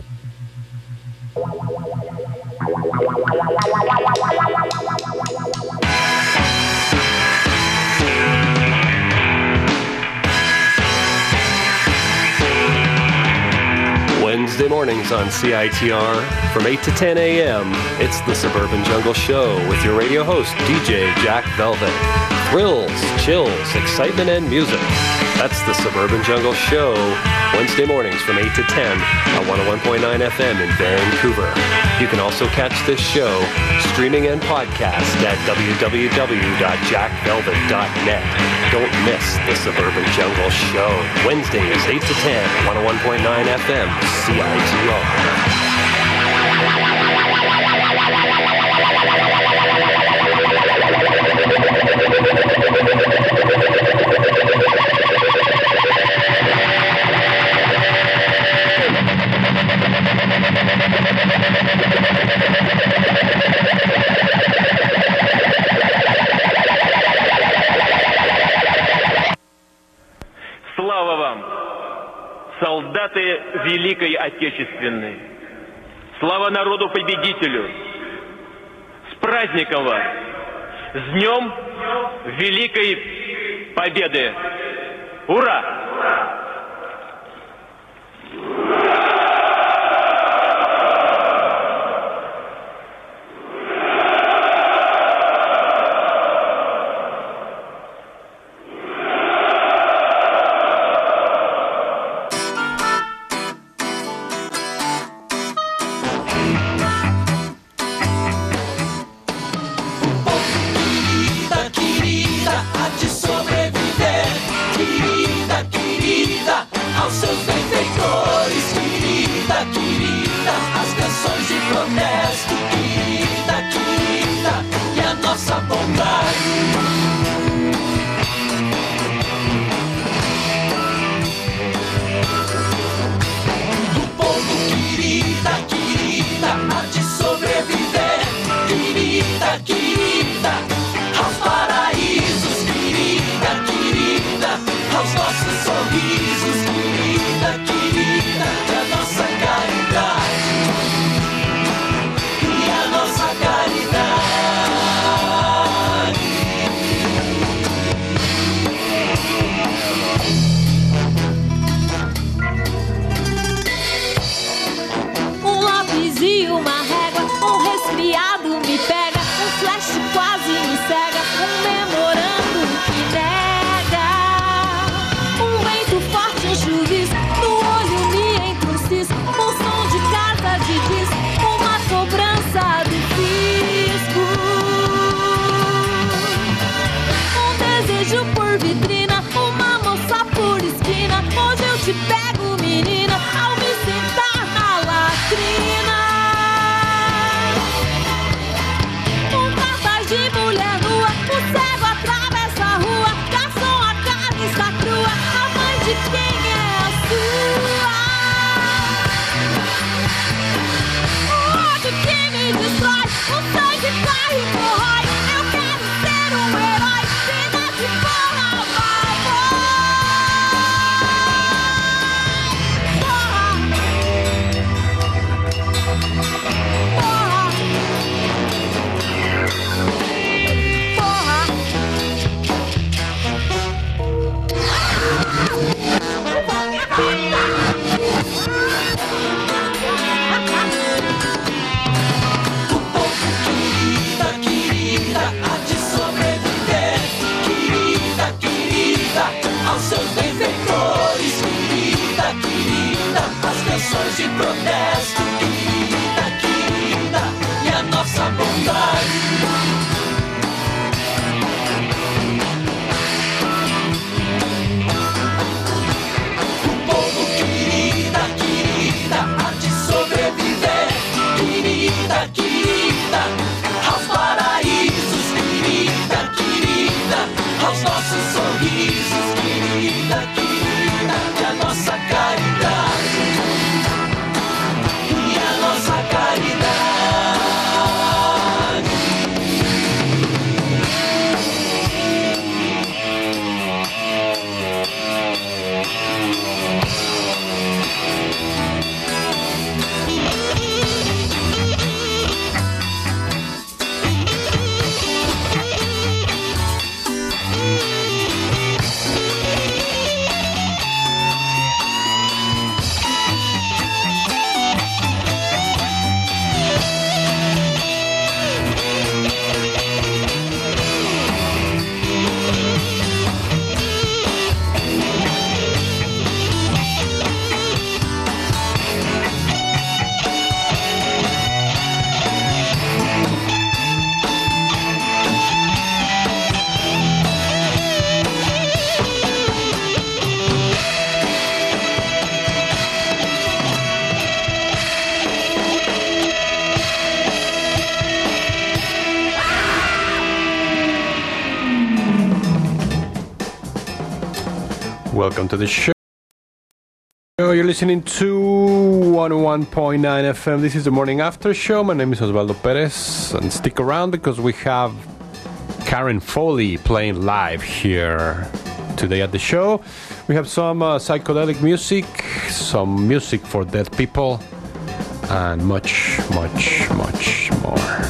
Wednesday mornings on CITR from 8 to 10 a.m. It's the Suburban Jungle Show with your radio host, DJ Jack Velvet. Thrills, chills, excitement, and music. That's the Suburban Jungle Show, Wednesday mornings from 8 to 10 on 101.9 FM in Vancouver. You can also catch this show streaming and podcast at www.jackvelvet.net. Don't miss the Suburban Jungle Show, Wednesdays 8 to 10, 101.9 FM, CITR. Слава вам, солдаты Великой Отечественной! Слава народу-победителю! С праздником вас! С Днем Великой Победы! Ура! Welcome to the show. You're listening to 101.9 FM. This is the Morning After Show. My name is Osvaldo Perez. And stick around because we have Karen Foley playing live here today at the show. We have some psychedelic music, some music for dead people, and much, much, much more.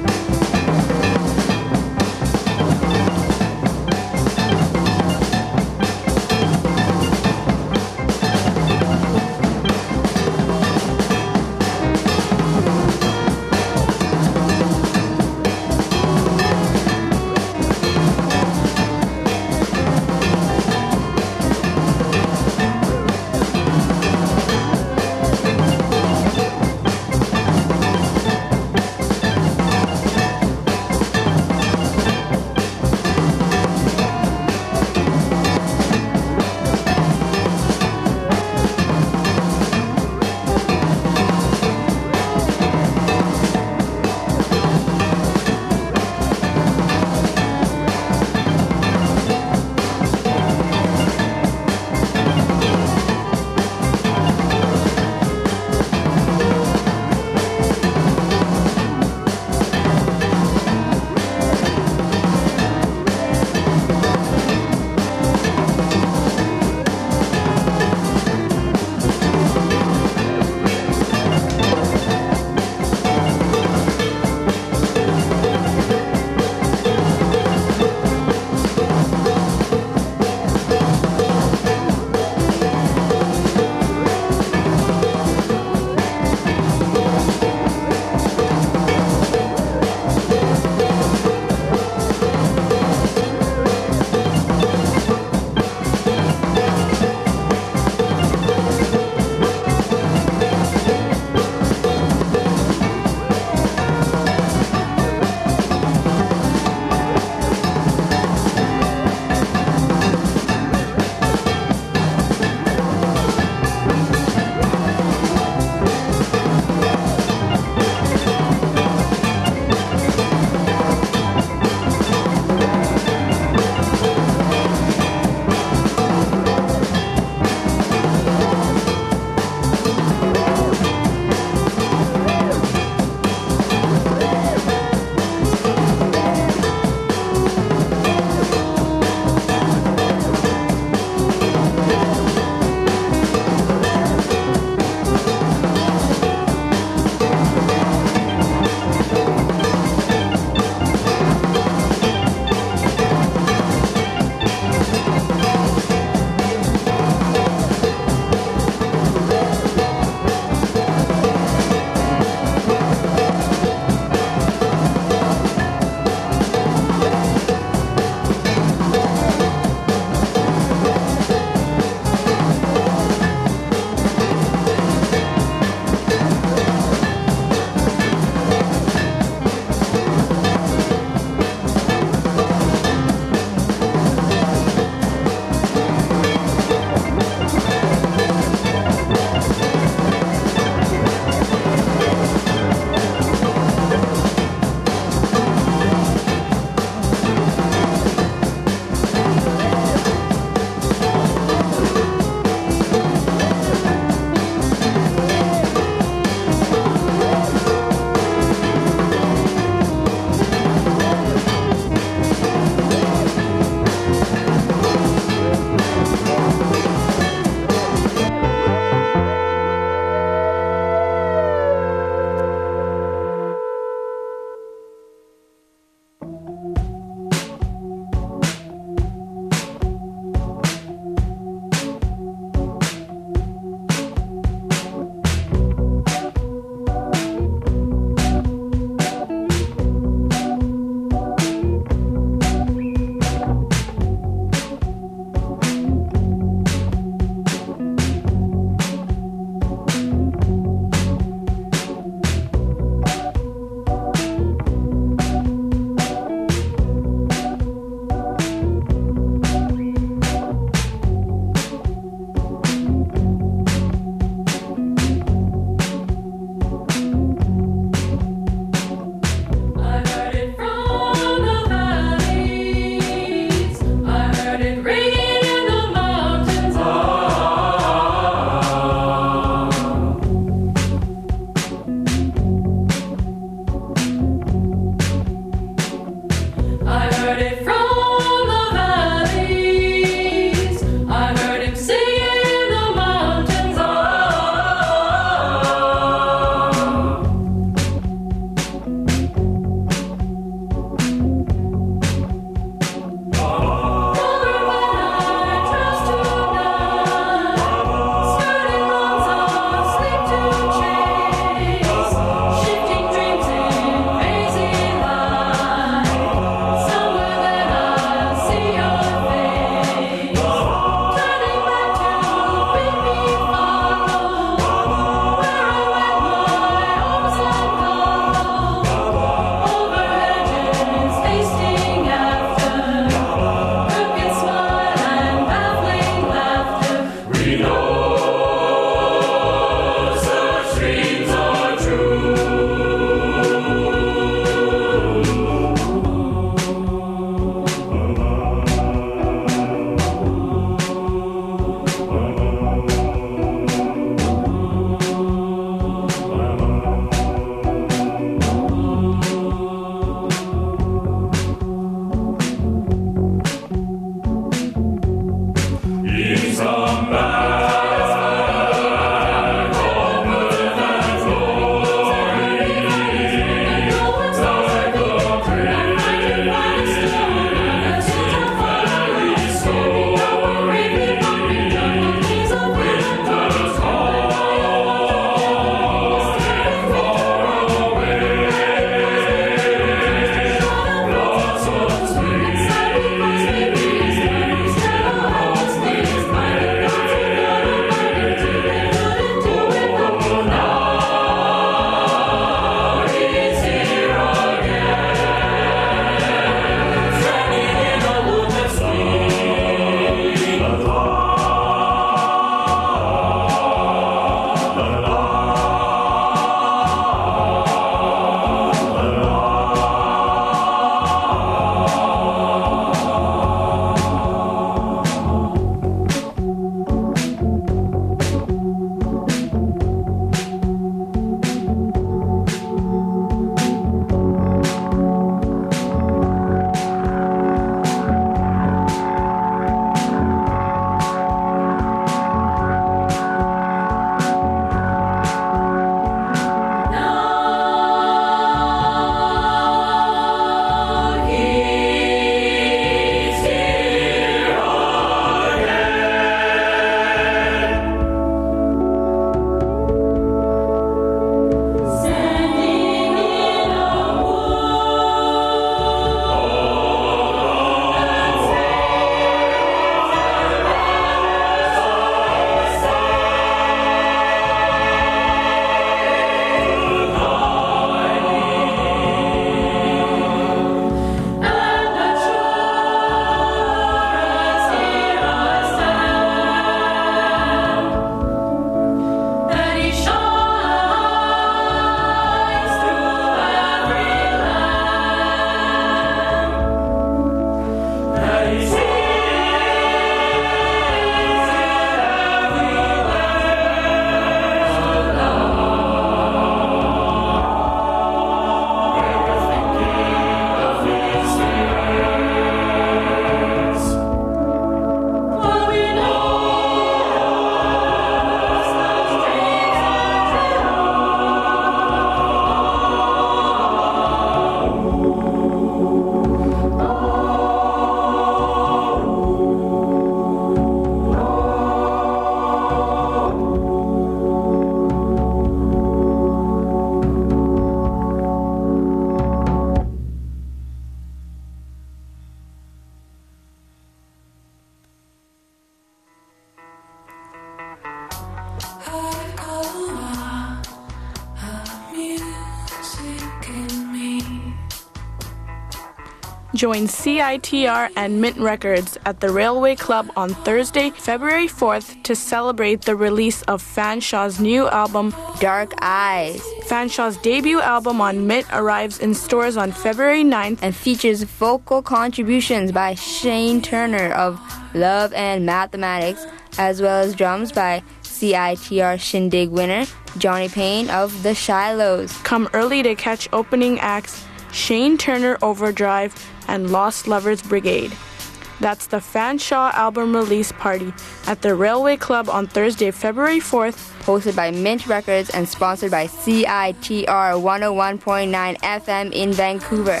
Join CITR and Mint Records at the Railway Club on Thursday, February 4th to celebrate the release of Fanshaw's new album, Dark Eyes. Fanshaw's debut album on Mint arrives in stores on February 9th and features vocal contributions by Shane Turner of Love and Mathematics, as well as drums by CITR Shindig winner Johnny Payne of The Shilohs. Come early to catch opening acts Shane Turner Overdrive and Lost Lovers Brigade. That's the Fanshawe album release party at the Railway Club on Thursday, February 4th. Hosted by Mint Records and sponsored by CITR 101.9 FM in Vancouver.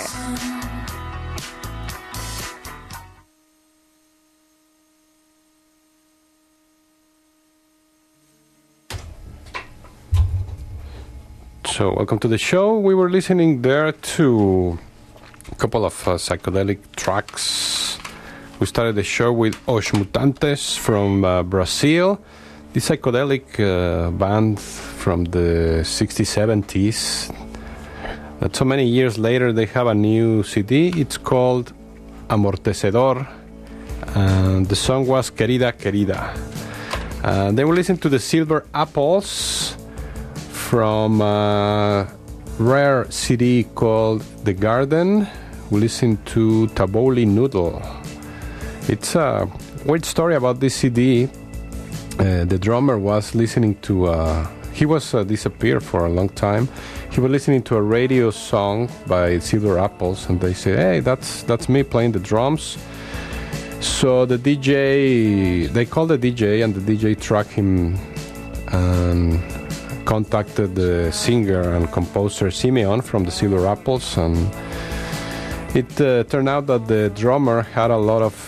So, welcome to the show. We were listening there to a couple of psychedelic tracks. We started the show with Os Mutantes from Brazil, the psychedelic band from the 60s, 70s. That so many years later they have a new CD. It's called Amortecedor, and the song was Querida Querida. They were listening to the Silver Apples from a rare CD called The Garden. We listened to Tabbouleh Noodle. It's a weird story about this CD. The drummer was listening to he was disappeared for a long time. He was listening to a radio song by Silver Apples, and they said, "Hey, that's me playing the drums." So the DJ, they called the DJ, and the DJ tracked him and contacted the singer and composer Simeon from the Silver Apples, and it turned out that the drummer had a lot of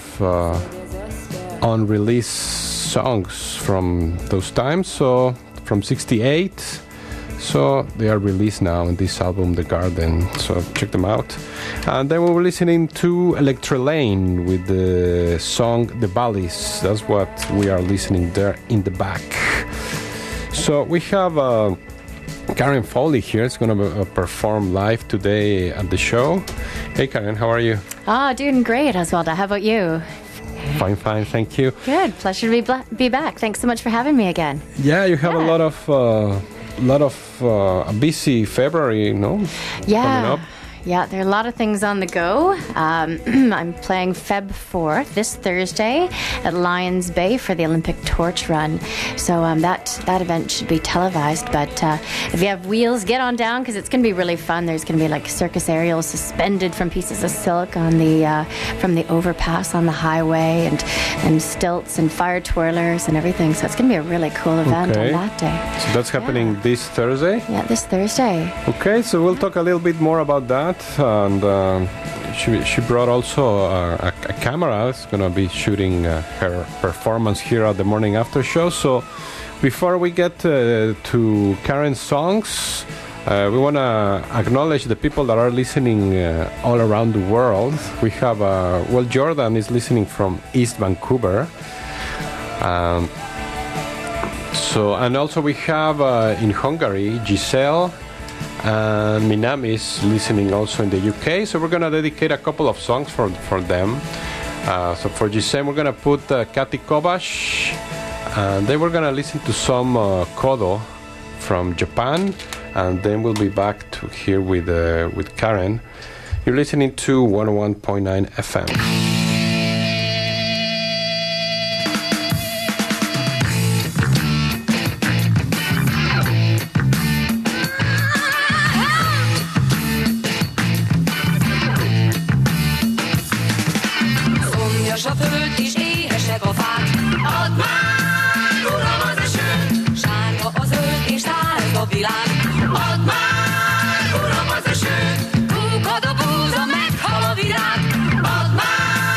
unreleased songs from those times, so from 68, so they are released now in this album, The Garden, so check them out. And then we were listening to Electrolane with the song The Valleys. That's what we are listening there in the back. So we have Karen Foley here. It's going to perform live today at the show. Hey Karen, how are you? Doing great, Oswaldo. How about you? Fine, thank you. Good, pleasure to be back. Thanks so much for having me again. Yeah, you have a lot of a busy February, no? Yeah. Coming up. Yeah, there are a lot of things on the go. I'm playing Feb 4th, this Thursday, at Lions Bay for the Olympic Torch Run. So that event should be televised. But if you have wheels, get on down, because it's going to be really fun. There's going to be like circus aerials suspended from pieces of silk on the from the overpass on the highway, and stilts and fire twirlers and everything. So it's going to be a really cool event on that day. So that's happening this Thursday? Yeah, this Thursday. Okay, so we'll talk a little bit more about that. And she brought also a camera. It's going to be shooting her performance here at the Morning After Show. So before we get to Karen's songs, we want to acknowledge the people that are listening all around the world. We have, Jordan is listening from East Vancouver. And also we have in Hungary, Giselle, and Minami is listening also in the UK, so we're going to dedicate a couple of songs for them. So for Giselle, we're going to put Kati Kobash, and then we're going to listen to some Kodo from Japan, and then we'll be back to here with Karen. You're listening to 101.9 FM. Add már, uram, az eső, kukad a búza, meghal a virág. Add már,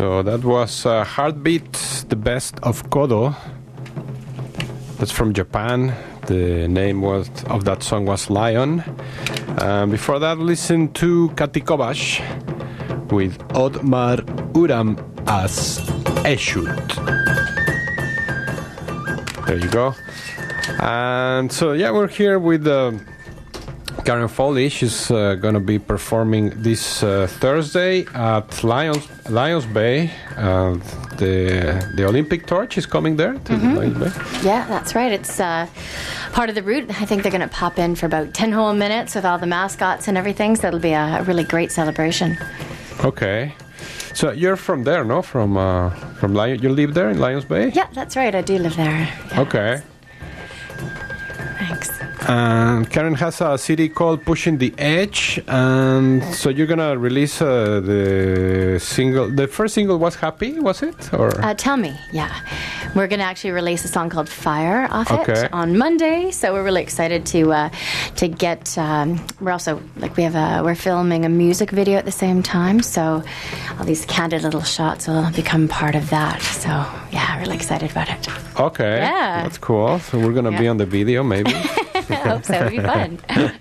So that was Heartbeat, the best of Kodo. That's from Japan. The name of that song was Lion. Before that, listen to Kati Kovacs with Odmar Uram as Eshut. There you go. And so, yeah, we're here with Karen Foley. She's going to be performing this Thursday at Lions Bay. The Olympic torch is coming there to Lions Bay. Yeah, that's right. It's part of the route. I think they're going to pop in for about 10 whole minutes with all the mascots and everything, so it'll be a really great celebration. Okay. So you're from there, no? From Lions. You live there in Lions Bay? Yeah, that's right. I do live there. Yeah. Okay. Thanks. And Karen has a CD called Pushing the Edge, and so you're gonna release the single. The first single was Happy, was it? Or Tell Me, yeah. We're gonna actually release a song called Fire off it on Monday, so we're really excited to get. We're also we're filming a music video at the same time, so all these candid little shots will become part of that. So yeah, really excited about it. Okay, yeah, that's cool. So we're gonna be on the video, maybe. I hope so. It'll be fun.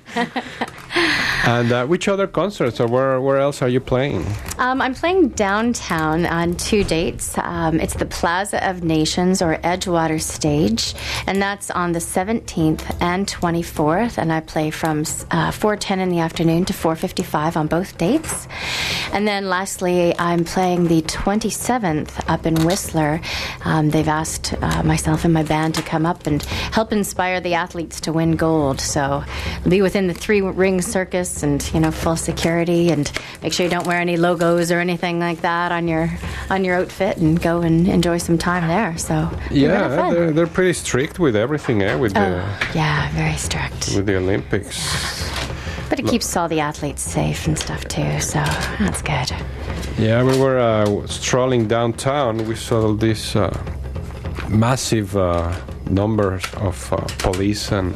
And which other concerts or where else are you playing? I'm playing downtown on 2 dates. It's the Plaza of Nations or Edgewater stage, and that's on the 17th and 24th, and I play from 4:10 in the afternoon to 4:55 on both dates. And then lastly, I'm playing the 27th up in Whistler. They've asked myself and my band to come up and help inspire the athletes to win gold, so it'll be within the 3-ring circus and full security, and make sure you don't wear any logos or anything like that on your outfit, and go and enjoy some time there. So yeah, they're pretty strict with everything, with very strict with the Olympics. But it keeps all the athletes safe and stuff too, so that's good. Yeah, we were strolling downtown. We saw all these massive numbers of police and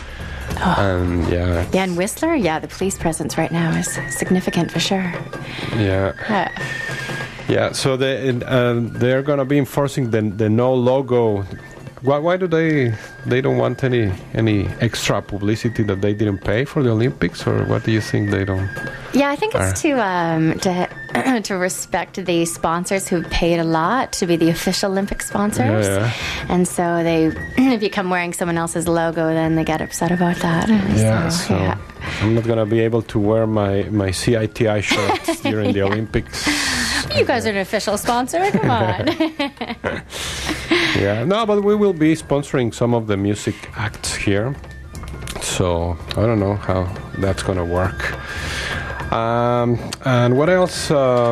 in Whistler, the police presence right now is significant for sure. So they're going to be enforcing the no logo. Why do they don't want any extra publicity that they didn't pay for the Olympics, or what do you think they don't? Yeah, I think it's to respect the sponsors who've paid a lot to be the official Olympic sponsors. And so if you come wearing someone else's logo, then they get upset about that. So I'm not going to be able to wear my CITI shirt during the Olympics. You guys are an official sponsor, come on. But we will be sponsoring some of the music acts here. So I don't know how that's going to work. And what else?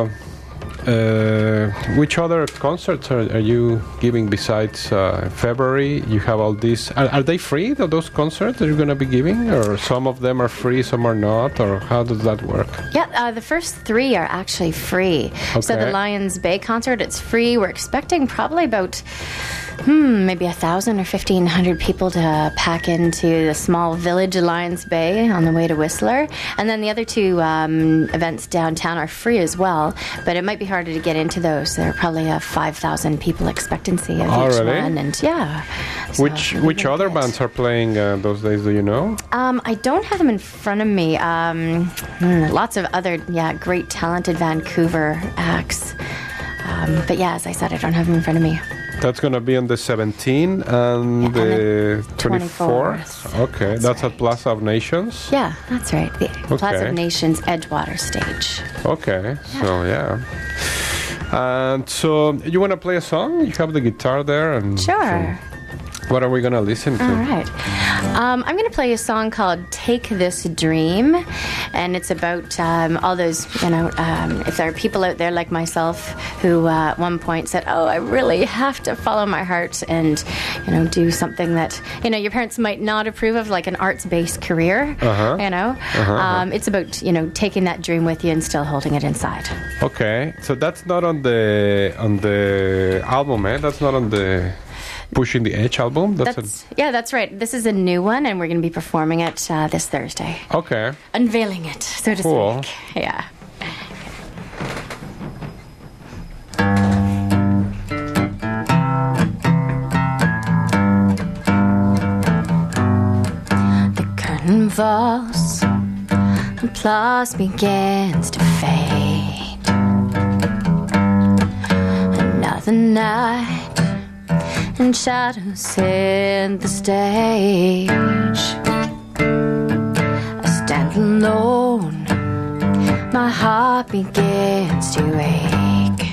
Which other concerts are you giving besides February? You have all these. Are they free, those concerts that you're going to be giving? Or some of them are free, some are not? Or how does that work? Yeah, the first 3 are actually free. Okay. So the Lions Bay concert, it's free. We're expecting probably about maybe 1,000 or 1,500 people to pack into the small village of Lions Bay on the way to Whistler. And then the other 2 events downtown are free as well, but it might be harder to get into those. There are probably a 5,000 people expectancy of each one. And so which other bands are playing those days, do you know? I don't have them in front of me. Lots of other great talented Vancouver acts. But as I said, I don't have them in front of me. That's going to be on the 17th and the 24th. Okay, that's at Plaza of Nations? Yeah, that's right. The Plaza of Nations Edgewater stage. Okay, And so you want to play a song? You have the guitar there. And sure. So what are we going to listen to? All right. I'm going to play a song called Take This Dream, and it's about all those, if there are people out there like myself who at one point said, I really have to follow my heart and, do something that, your parents might not approve of, like an arts-based career, It's about, taking that dream with you and still holding it inside. Okay, so that's not on the album, eh? That's not on the Pushing the Edge album? That's right. This is a new one, and we're going to be performing it this Thursday. Okay. Unveiling it, so to speak. Yeah. falls, applause begins to fade. Another night, and shadows hit the stage. I stand alone, my heart begins to ache.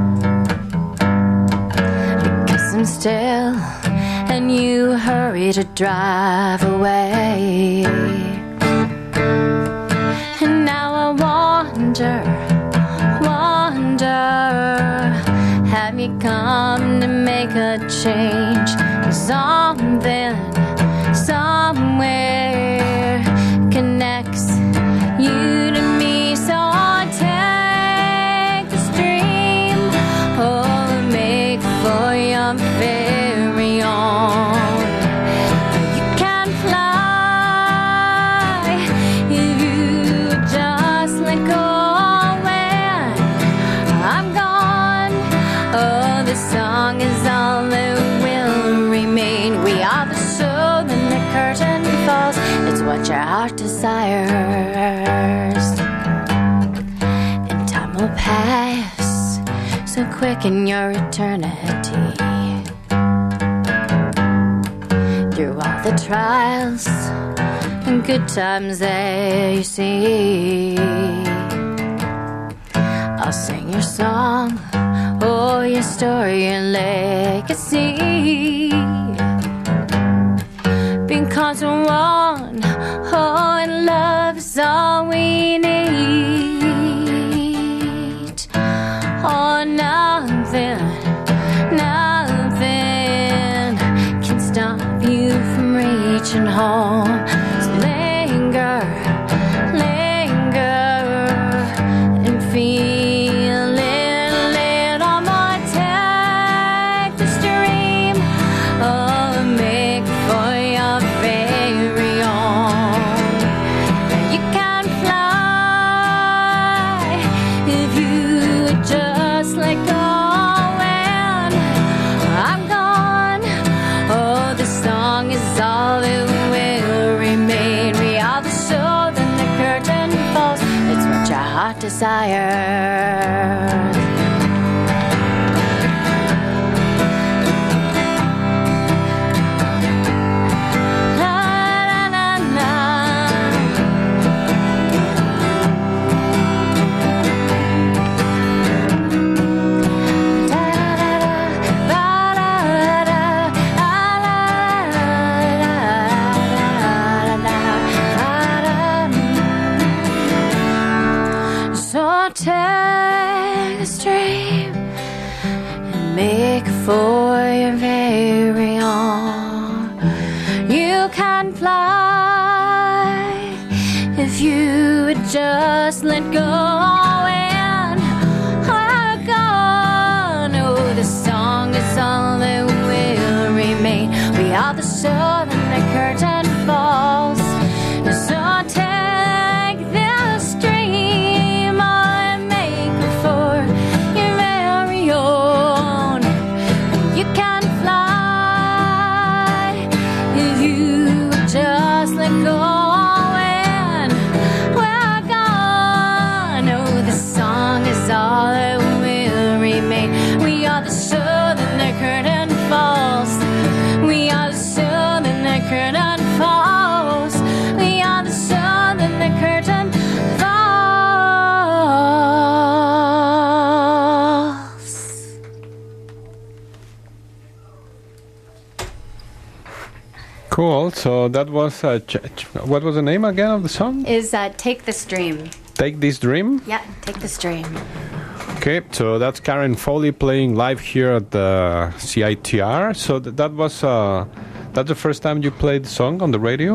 Because I'm still, and you hurry to drive away. And now I wonder, have you come to make a change? Something, somewhere connects you to me. So take this dream, oh, make for your very own. You can fly if you just let go. When I'm gone, oh, this song is all that will remain. We are the show, then the curtain falls. It's what your heart desires. And time will pass so quick in your eternity. Through all the trials and good times that you see, I'll sing your song, oh, your story, your legacy. Because we're one, oh, and love is all we need. Oh, nothing can stop you from reaching home. So linger, and feel it. I'm gonna take this dream, oh, make for your very own. You can fly if you just let go. When I'm gone, oh, this song is all that will remain. We are the show, then the curtain falls. It's what your heart desires. So take this dream and make it for your very own. You can fly if you would just let go. And we're gone, oh, the song is all that will remain. We are the show, then the curtain falls. So take this dream and make it for your very own. You can fly if you just let go. And we're gone, oh, the song is all that will remain. We are the show, then the curtain falls. We are the show, then the curtain falls. We are the show, then the curtain falls. Cool. So that was what was the name again of the song? Is Take This Dream. Take This Dream. Yeah, Take This Dream. Okay, so that's Karen Foley playing live here at the CITR. So that was that's the first time you played the song on the radio?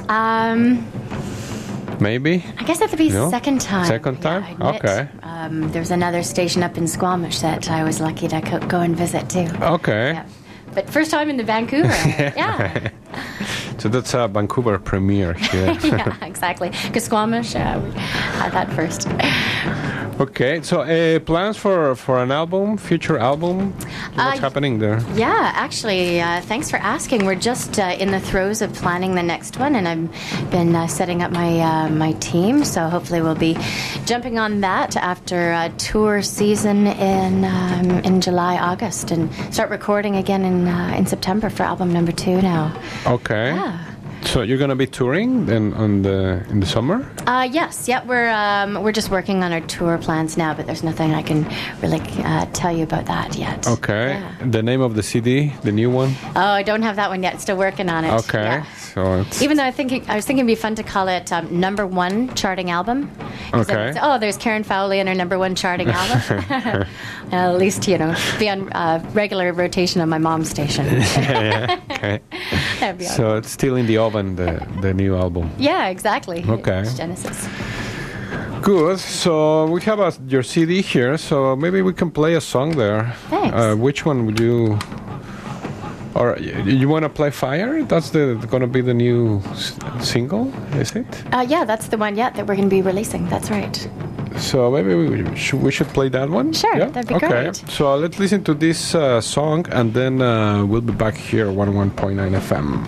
Maybe. I guess that would be No? second time. Second time? Yeah, I admit. Okay. There's another station up in Squamish that I was lucky to go and visit too. Okay. Yeah. But first time in the Vancouver. Yeah. So that's a Vancouver premiere here. Yeah, exactly. Because Squamish, we had that first. Okay, so plans for an album, future album? What's happening there? Yeah, actually, thanks for asking. We're just in the throes of planning the next one, and I've been setting up my team. So hopefully, we'll be jumping on that after a tour season in July, August, and start recording again in September for album number 2 now. Okay. Yeah. So you're gonna be touring then in the summer? Yes, yeah, we're just working on our tour plans now, but there's nothing I can really tell you about that yet. Okay. Yeah. The name of the CD, the new one? Oh, I don't have that one yet. Still working on it. Okay. Yeah. So it's Even though I was thinking it'd be fun to call it number 1 charting album. 'Cause then Okay. it's, oh, there's Karen Fowley and her number 1 charting album. At least be on regular rotation on my mom's station. yeah. Okay. That'd be So it's still in the oven, the new album. yeah, exactly. Okay. It's Genesis. Good. So we have your CD here. So maybe we can play a song there. Thanks. Which one would you? Or you want to play Fire? That's going to be the new single, is it? Yeah, that's the one. Yeah, that we're going to be releasing. That's right. So maybe we should play that one? Sure, Yeah? that'd be okay. great. So let's listen to this song, and then we'll be back here, 101.9 FM.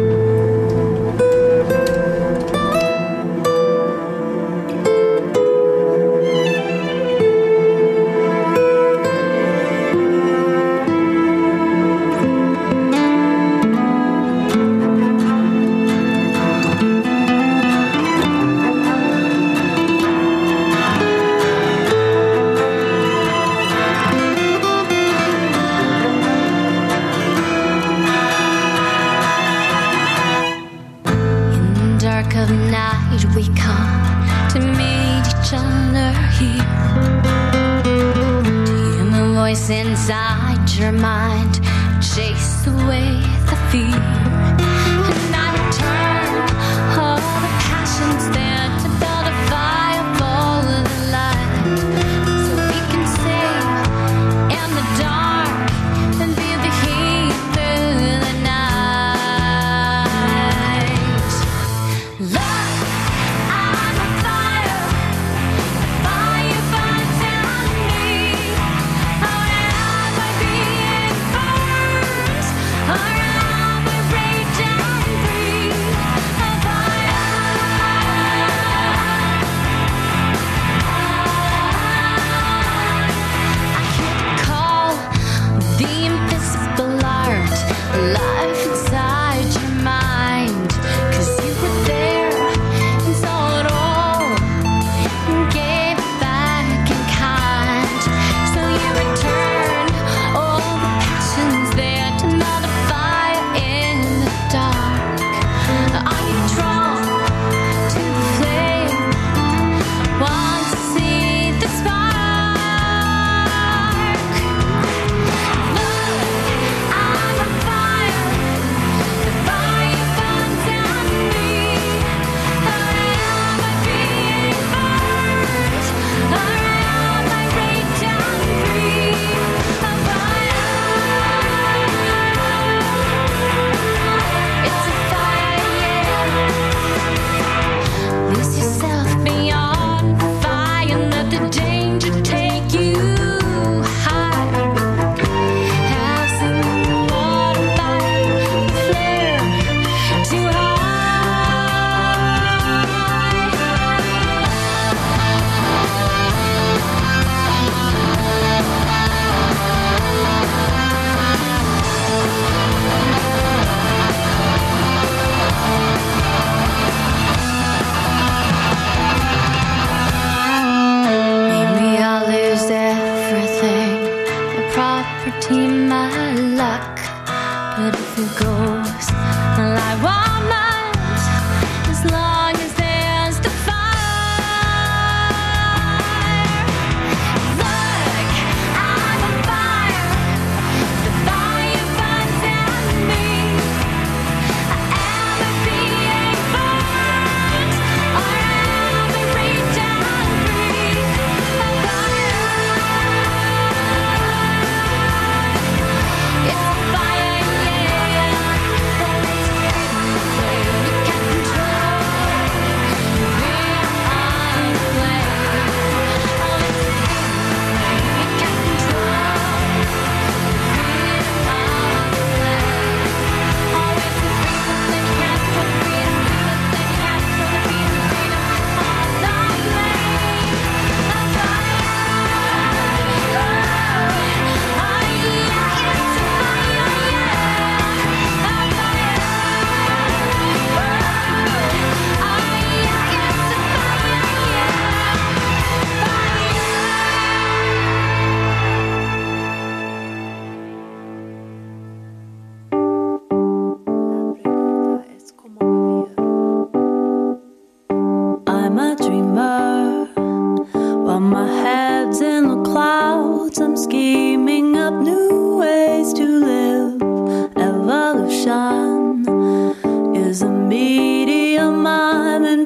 Inside your mind, chase away the fear. And I turned all the passions there to build a fire for the light, so we can sing in the dark and feel the heat through the night. Love, I'm a fire burns in me. Or am I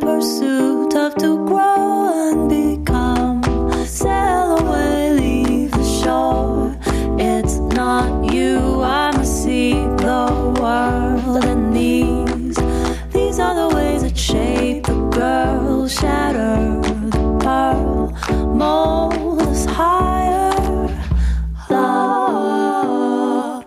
pursuit of to grow and become. Sail away, leave the shore. It's not you, I must see the world. And these are the ways that shape the girl, shatter the pearl, mold us higher. Love,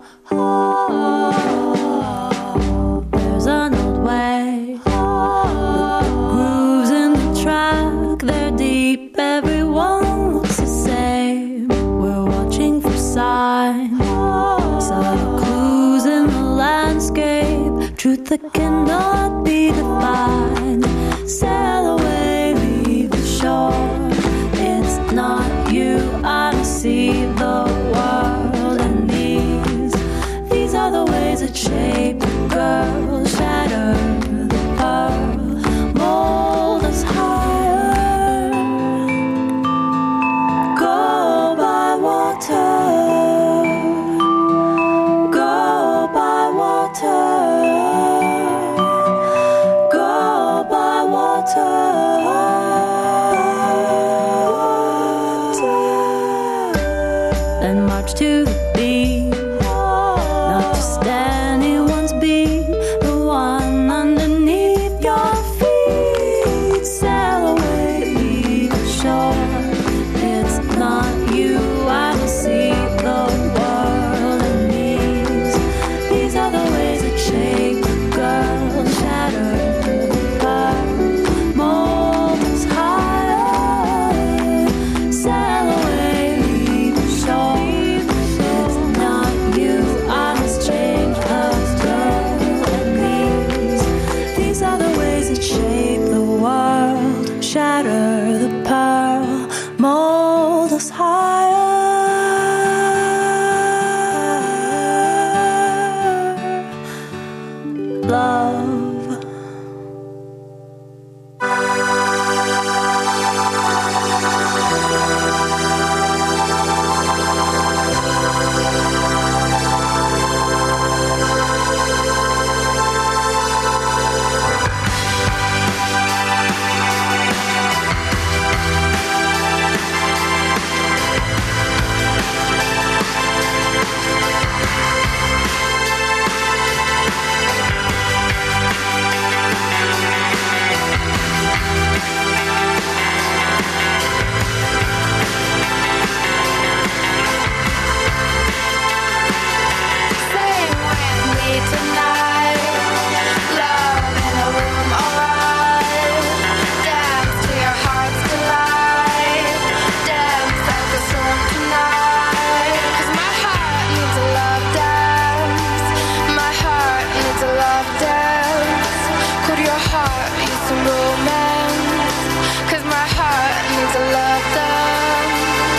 there's an old way. Grooves in the track, they're deep. Everyone looks the same. We're watching for signs, subtle clues in the landscape. Truth that cannot be defined. Sail away, leave the shore. It's not you, I see the world. And these are the ways that shape the girl, shatter the pearl, mold us higher. Go by water, go by water, go by water. And march to the beat, not just anyone's beat, the one underneath your feet. Sail away, leave the shore. It's not you, I see the world. And these are the ways that shake the girl, shatter the pearl, mold us higher. Sail away, leave the shore. It's not you, I must change the girl. And these are the ways that shape the world, shatter the pearl, mold us higher. Love. Sing with me tonight, love in a room alright. Dance to your heart's delight, dance like a storm tonight. 'Cause my heart needs a love dance, my heart needs a love dance. Could your heart use some romance? 'Cause my heart needs a love dance.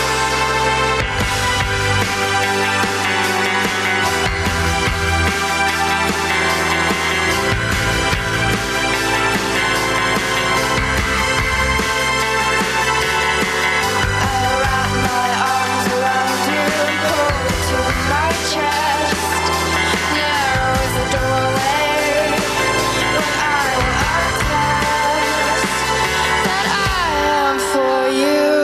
I wrap my arms around you and pull you to my chest. Narrow is the doorway when I will attest that I am for you.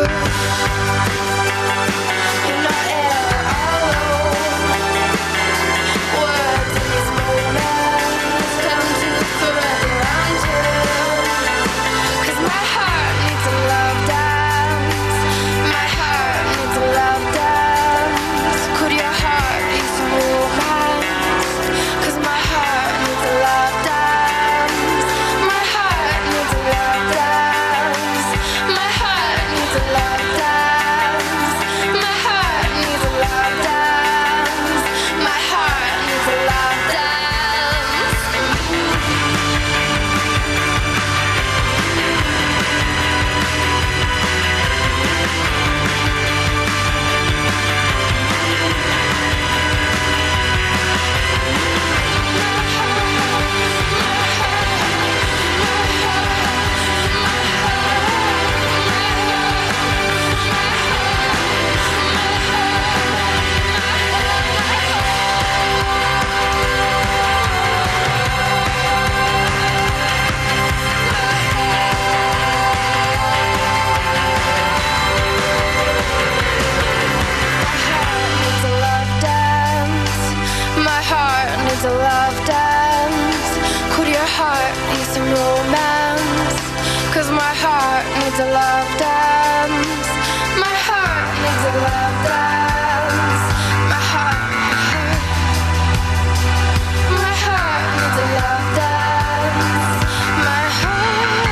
needs a love dance. My heart needs a love dance. My heart needs a love dance. My heart.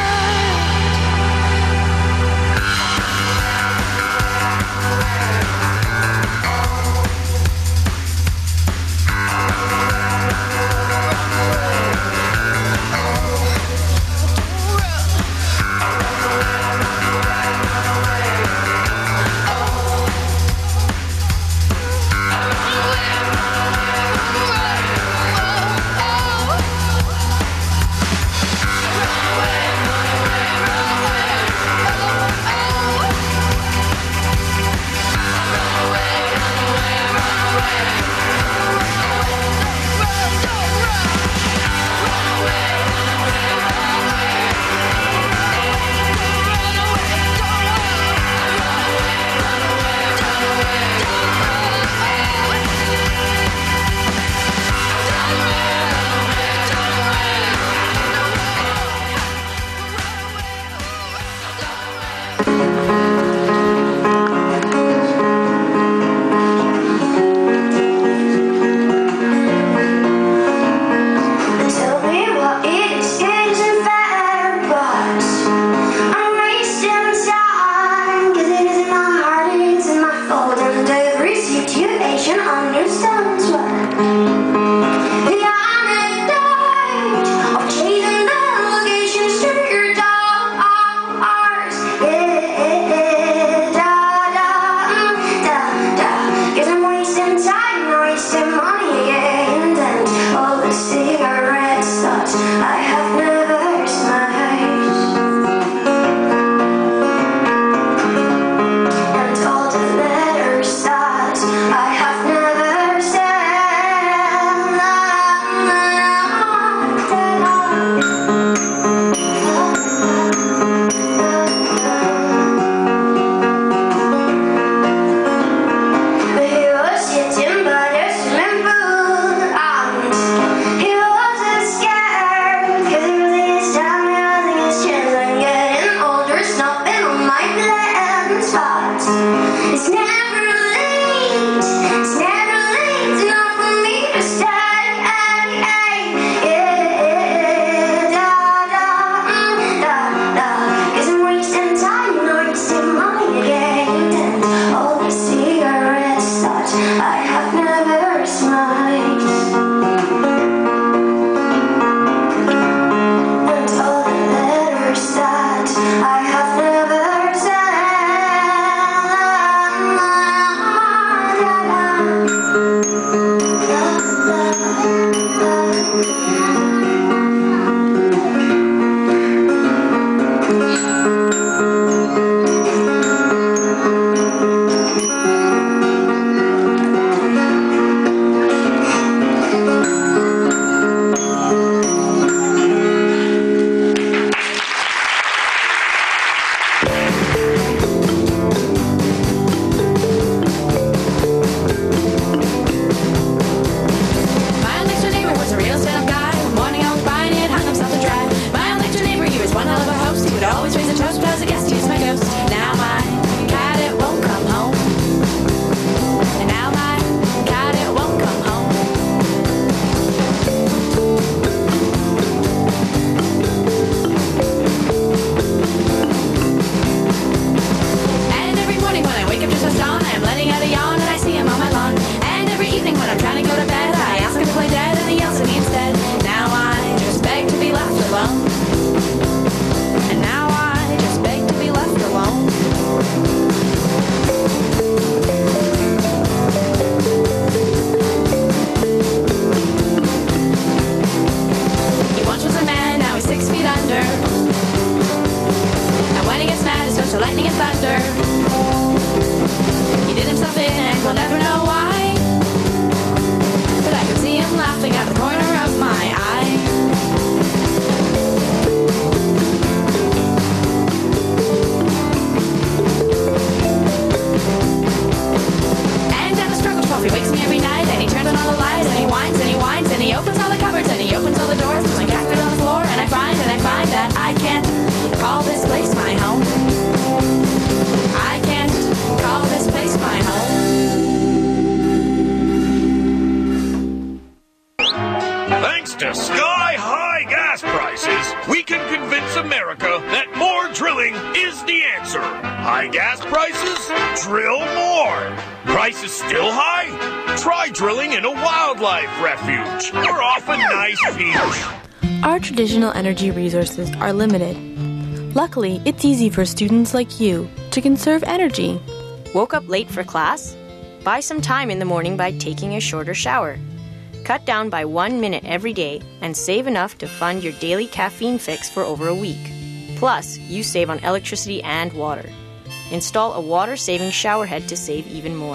drilling is the answer. High gas prices? Drill more. Prices still high? Try drilling in a wildlife refuge or off a nice beach. Our traditional energy resources are limited. Luckily, it's easy for students like you to conserve energy. Woke up late for class? Buy some time in the morning by taking a shorter shower. Cut down by 1 minute every day and save enough to fund your daily caffeine fix for over a week. Plus, you save on electricity and water. Install a water-saving shower head to save even more.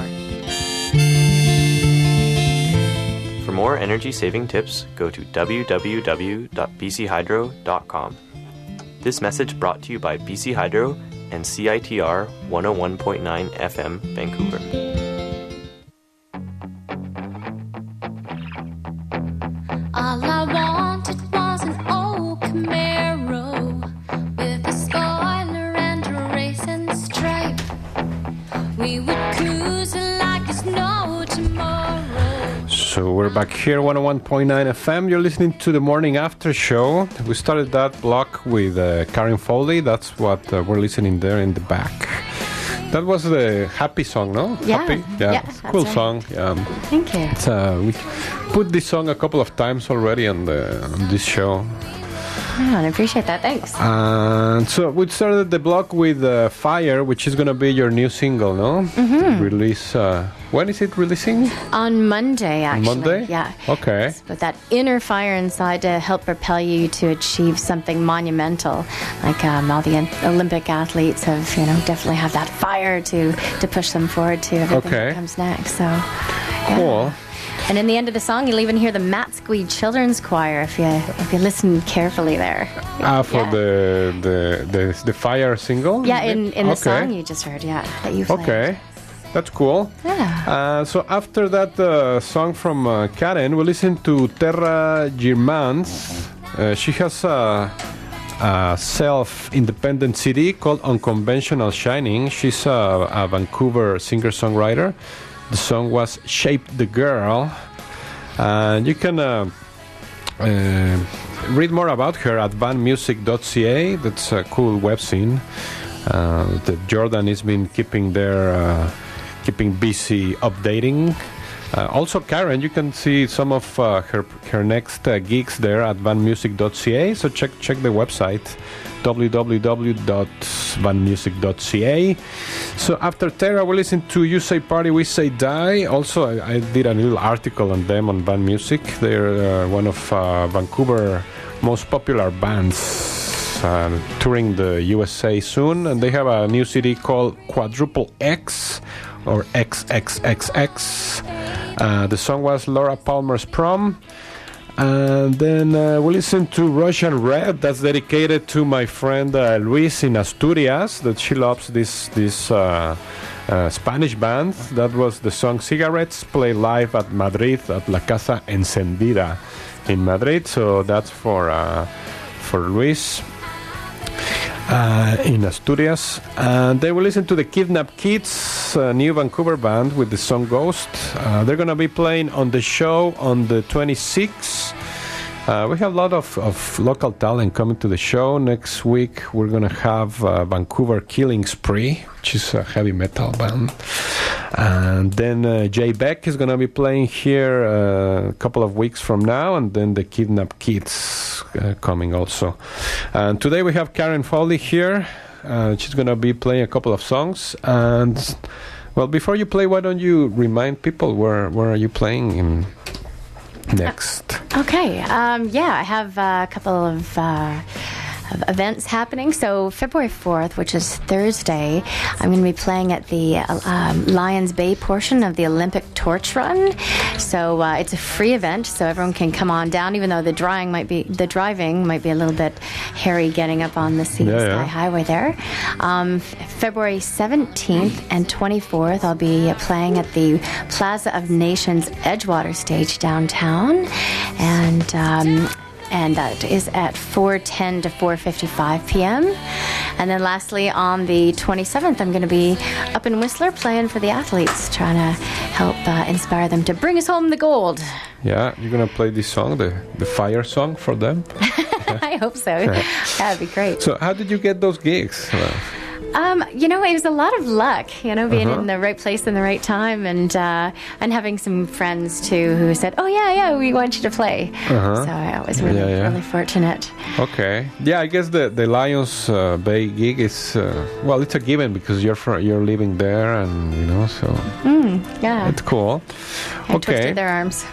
For more energy-saving tips, go to www.bchydro.com. This message brought to you by BC Hydro and CITR 101.9 FM, Vancouver. All I wanted was an old Camaro with a spoiler and a racing stripe. We would cruise like there's no tomorrow. So we're back here, 101.9 FM. You're listening to the Morning After Show. We started that block with Karen Foley. That's what we're listening there in the back. That was the Happy song, no? Yeah. Happy? Yeah. It's a cool right. song. Thank you. We put this song a couple of times already on this show. Oh, I appreciate that. Thanks. And so we started the block with Fire, which is going to be your new single, no? Mm-hmm. Release. When is it releasing? On Monday, actually. Monday? Yeah. Okay. But that inner fire inside to help propel you to achieve something monumental. Like all the Olympic athletes have, definitely have that fire to push them forward to everything that comes next. So, cool. And in the end of the song, you'll even hear the Matsqui Children's Choir if you listen carefully there. For the Fire single? Yeah, in the song you just heard, that you played. Okay, that's cool. Yeah. So after that song from Karen, we listen to Terra Girmans. She has a self-independent CD called Unconventional Shining. She's a Vancouver singer-songwriter. The song was Shape the Girl. You can read more about her at vanmusic.ca. That's a cool web scene that Jordan has been keeping busy updating. Also, Karen, you can see some of her next gigs there at vanmusic.ca. So check the website, www.vanmusic.ca. So after Terra, we listen to You Say Party, We Say Die. Also, I did a little article on them on Van Music. They're one of Vancouver most popular bands, touring the USA soon. And they have a new CD called Quadruple X, or XXXX. The song was Laura Palmer's Prom. And then we listen to Russian Red. That's dedicated to my friend Luis in Asturias, that she loves this Spanish band. That was the song Cigarettes, played live at Madrid at La Casa Encendida in Madrid. So that's for Luis in Asturias. And then we listen to the Kidnap Kids, a new Vancouver band with the song Ghost. They're going to be playing on the show on the 26th. We have a lot of local talent coming to the show. Next week we're going to have Vancouver Killing Spree, which is a heavy metal band. And then Jay Beck is going to be playing here a couple of weeks from now, and then the Kidnap Kids coming also. And today we have Karen Foley here. She's going to be playing a couple of songs. And, well, before you play, why don't you remind people where are you playing next? Okay. I have a couple of events happening. So February 4th, which is Thursday, I'm going to be playing at the Lions Bay portion of the Olympic Torch Run. So it's a free event, so everyone can come on down, even though the driving might be a little bit hairy getting up on the Sea Sky Highway there. February 17th and 24th, I'll be playing at the Plaza of Nations Edgewater stage downtown, and that is at 4:10 to 4:55 p.m. And then lastly, on the 27th, I'm going to be up in Whistler playing for the athletes, trying to help inspire them to bring us home the gold. Yeah, you're going to play this song, the Fire song for them? I hope so. That'd be great. So how did you get those gigs? It was a lot of luck, being in the right place in the right time and having some friends too who said, oh yeah, we want you to play. So I was really fortunate. Okay. Yeah, I guess the Lions Bay gig is, it's a given because you're living there and, so. Yeah. It's cool. I twisted their arms.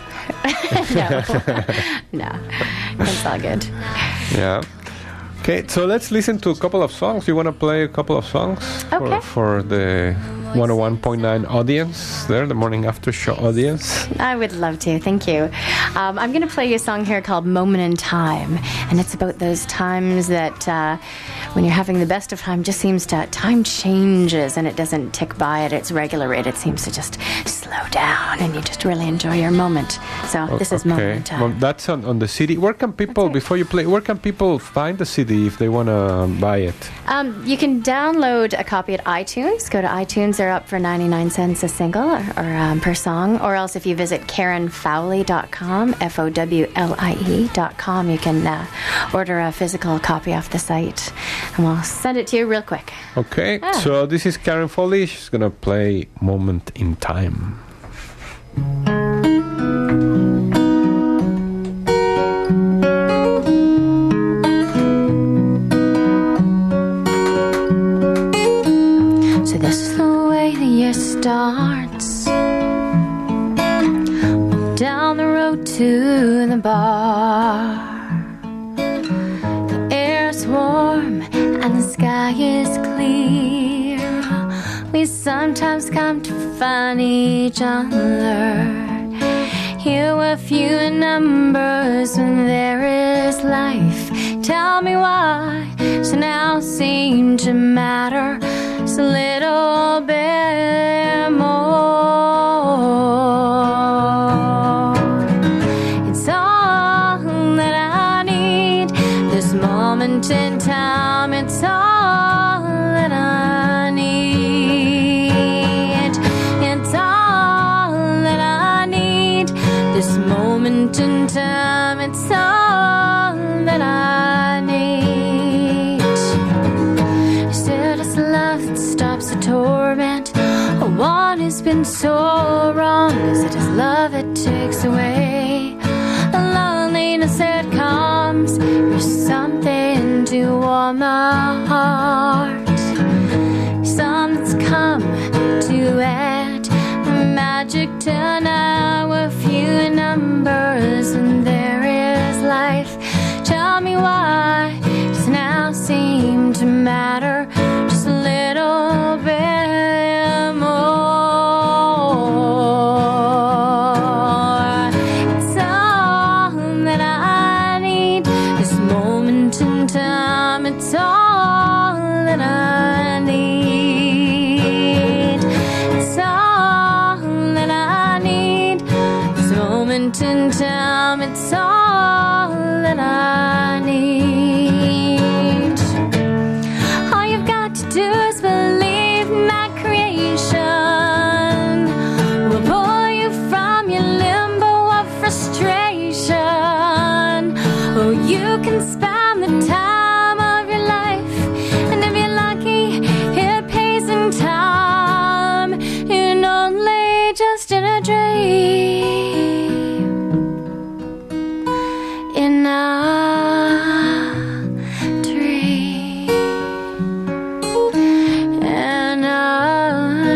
No, it's all good. Yeah. Okay, so let's listen to a couple of songs. You want to play a couple of songs for the 101.9 audience there, the morning after show audience? I would love to. Thank you. I'm going to play you a song here called Moment in Time. And it's about those times that when you're having the best of time, just seems to, time changes and it doesn't tick by at its regular rate. It seems to just slow down and you just really enjoy your moment. So this is Moment in Time. Well, that's on the CD. Where can people, before you play, where can people find the CD if they want to buy it? You can download a copy at iTunes. Go to iTunes. They're up for 99 cents a single or per song. Or else if you visit KarenFowlie.com, FOWLIE.com, you can order a physical copy off the site. And we'll send it to you real quick. Okay, so this is Karen Fowlie. She's going to play Moment in Time. So this is the way the year starts. Walk down the road to the bar. The air's warm and the sky is clear. We sometimes come to find each other. Here we're few in numbers when there is life. Tell me why so now seem to matter so little bit more. It's all that I need this moment in time. It's all that I need. It's all that I need this moment in time. It's all that I need. Is it this love that stops the torment? Or one who's been so wrong? Is it his love that takes away the loneliness that comes? There's something to warm my heart. Something's come to add magic tonight. We're few in numbers and there is life. Tell me why does now seem to matter just a little bit more. It's all that I need this moment in time. It's all that I need. It's all that I need this moment in time. It's all that I need. All you've got to do is believe my creation will pull you from your limbo of frustration. Oh, you can spend the time of your life, and if you're lucky, it pays in time, and only just in a dream. In a dream. In a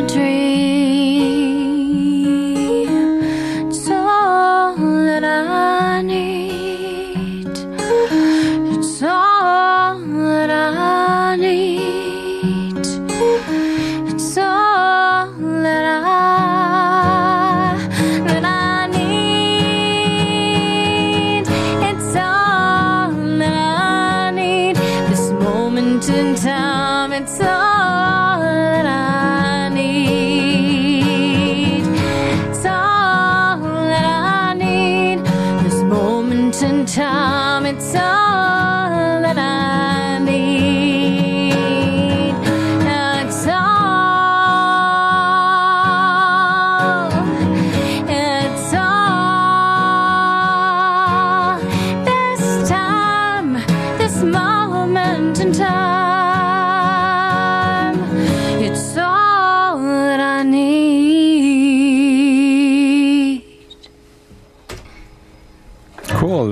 dream. It's all that I need. It's all that I need. It's all that I need. It's all that I need this moment in time. It's all that I need. It's all that I need this moment in time. It's all that I need. It's all. It's all. This time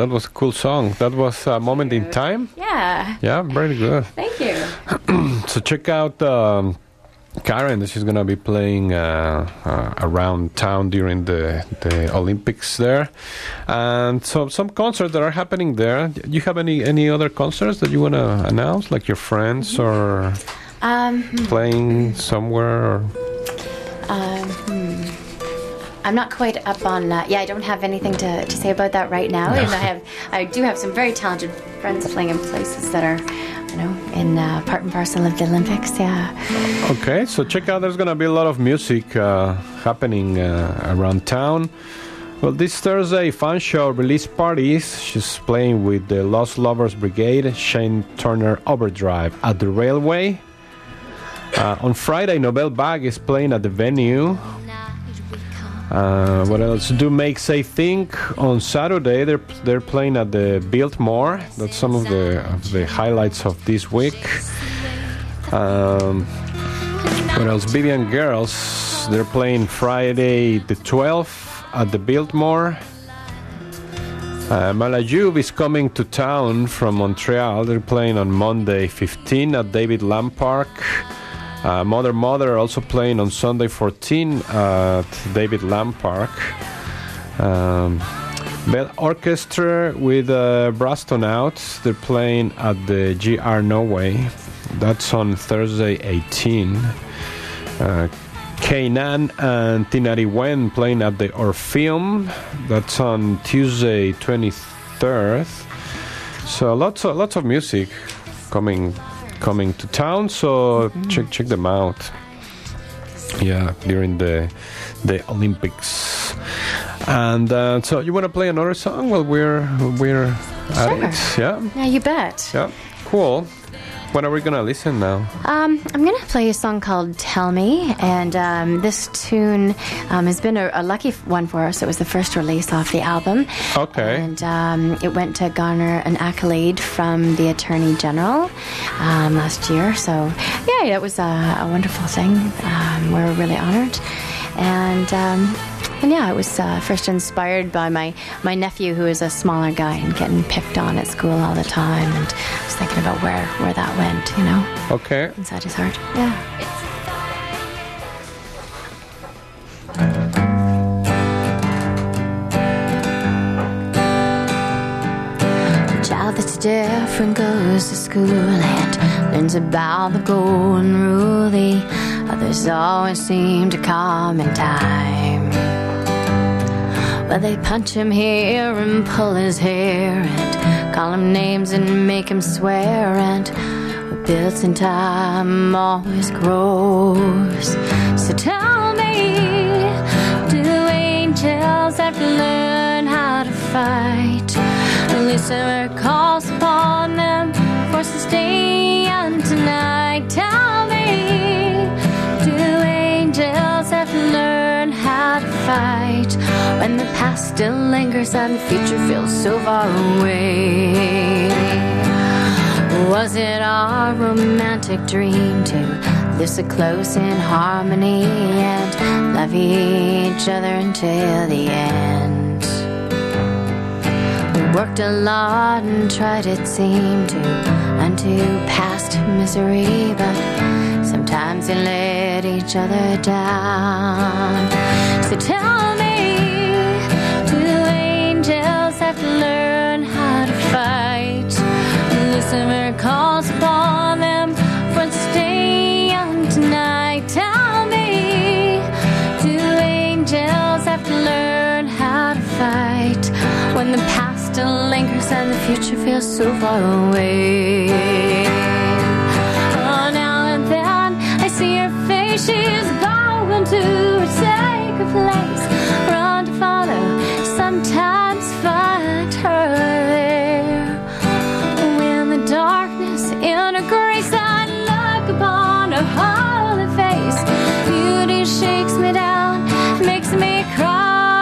That was a cool song. That was a moment in time. Yeah. Yeah, very good. Thank you. So check out Karen. She's going to be playing around town during the Olympics there. And so some concerts that are happening there. You have any other concerts that you want to announce, like your friends or playing somewhere? Or? I'm not quite up on. I don't have anything to say about that right now. And I do have some very talented friends playing in places that are, in part and parcel of the Olympics. Yeah. Okay, so check out. There's gonna be a lot of music happening around town. Well, this Thursday, Fan Show release parties. She's playing with the Lost Lovers Brigade, Shane Turner Overdrive at the Railway. On Friday, Nobel Bag is playing at the venue. What else? Do Make Say Think on Saturday. They're playing at the Biltmore. That's some of the highlights of this week. What else? Vivian Girls. They're playing Friday the 12th at the Biltmore. Malajube is coming to town from Montreal. They're playing on Monday 15 at David Lamb Park. Mother also playing on Sunday 14 at David Lamb Park. Bell Orchestra with Brastonauts. They're playing at the GR Norway. That's on Thursday 18. Kainan and Tinari Wen playing at the Orpheum. That's on Tuesday 23rd. So lots of music coming to town, so check them out. Yeah, during the Olympics. And so you want to play another song while we're at it? Yeah. Yeah, you bet. Yeah, cool. What are we gonna listen now? I'm gonna play a song called "Tell Me," and this tune has been a lucky one for us. It was the first release off the album. Okay. And it went to garner an accolade from the Attorney General last year. So yeah, that was a wonderful thing. We're really honored, and yeah, it was first inspired by my nephew, who is a smaller guy and getting picked on at school all the time, and I was thinking about where that went, Okay. inside his heart. Yeah. A child that's different goes to school and learns about the golden rule. The others always seem to come in time. Well, they punch him here and pull his hair and call him names and make him swear, and what builds in time always grows. So tell me, do angels have to learn how to fight? Lucifer calls upon them, forced to stay on tonight. Tell me, do angels have to learn how to fight when the past still lingers and the future feels so far away? Was it our romantic dream to live so close in harmony and love each other until the end? We worked a lot and tried, it seemed, to undo past misery, but sometimes we let each other down. So tell me, do angels have to learn how to fight? Lucifer calls upon them for to stay young tonight. Tell me, do angels have to learn how to fight when the past still lingers and the future feels so far away? Oh, now and then I see her face, she's going to take a place, run to follow, sometimes find her there. When the darkness in her grace, I look upon her holy face. Beauty shakes me down, makes me cry.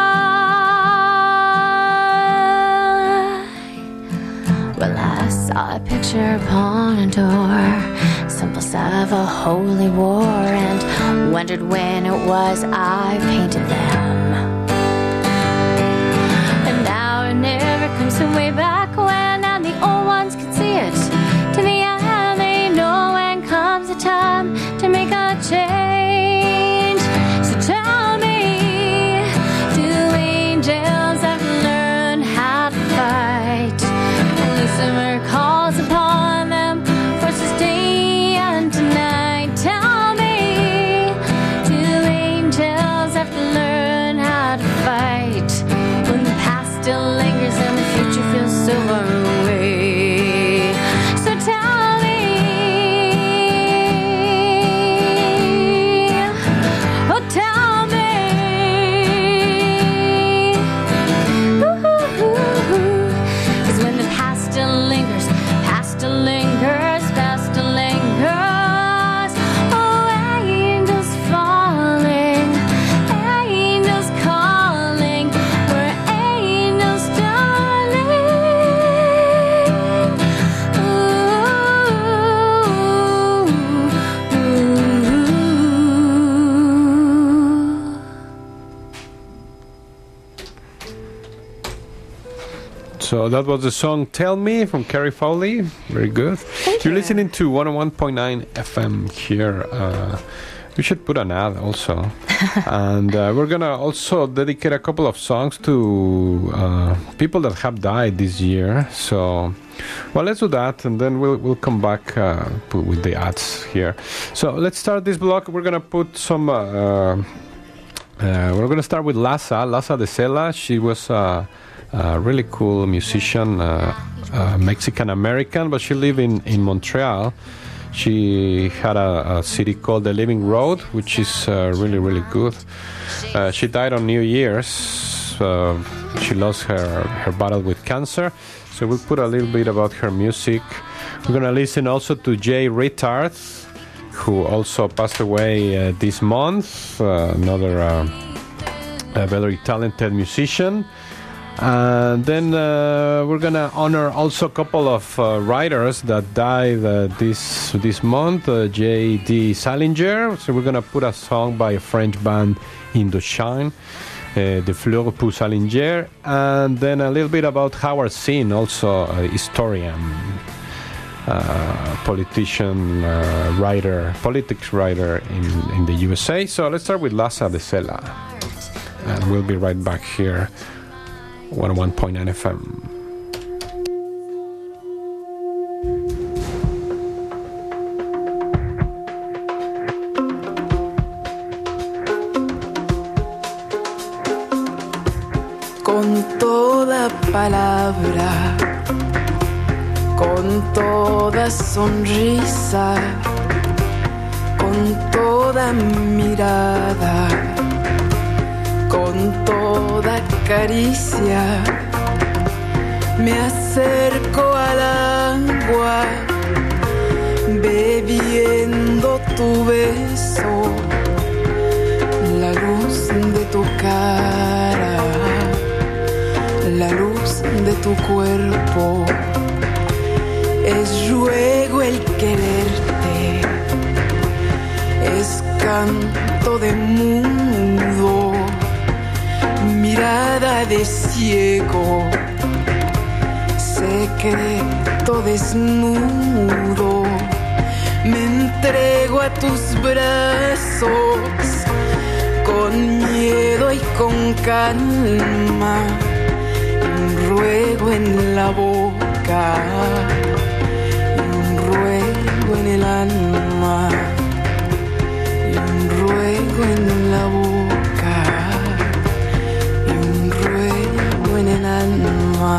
Well, I saw a picture upon a door, symbols of a holy war, and wondered when it was I painted them. And now it never So way back when, and the old ones could see it. To the end, they know when comes the time to make a change. So tell me, do angels have learned how to fight? Lucifer calls upon them for sustained tonight. Tell me, do angels have to learn how to fight when the past still lingers and the future feels so far away? So tell me, oh tell me, ooh, 'cause when the past still lingers, past still lingers, past still lingers. Oh, angels falling, angels calling, we're angels darling. Ooh. So that was the song "Tell Me" from Carrie Fowley. Very good. You're listening to 101.9 FM here. We should put an ad also. And we're going to also dedicate a couple of songs to people that have died this year. So, well, let's do that, and then we'll come back with the ads here. So let's start this block. We're going to put some... we're going to start with Laza de Sela. She was... a really cool musician, Mexican-American, but she lived in Montreal. She had a city called The Living Road, which is really, really good. She died on New Year's. She lost her battle with cancer. So we'll put a little bit about her music. We're going to listen also to Jay Rittard, who also passed away this month, another very talented musician. And then we're gonna honor also a couple of writers that died this month. J.D. Salinger. So we're gonna put a song by a French band, Indochine, the Fleurs pour Salinger, and then a little bit about Howard Zinn, also a historian, politician, writer, politics writer in the USA. So let's start with Laza de Sela, and we'll be right back here. 101.9 FM. Con toda palabra, con toda sonrisa, con toda mirada, con toda caricia, me acerco al agua, bebiendo tu beso, la luz de tu cara, la luz de tu cuerpo, es ruego el quererte, es canto de mundo, mirada de ciego, secreto desnudo, me entrego a tus brazos, con miedo y con calma, un ruego en la boca, un ruego en el alma, un ruego en la boca, un ruego en el alma.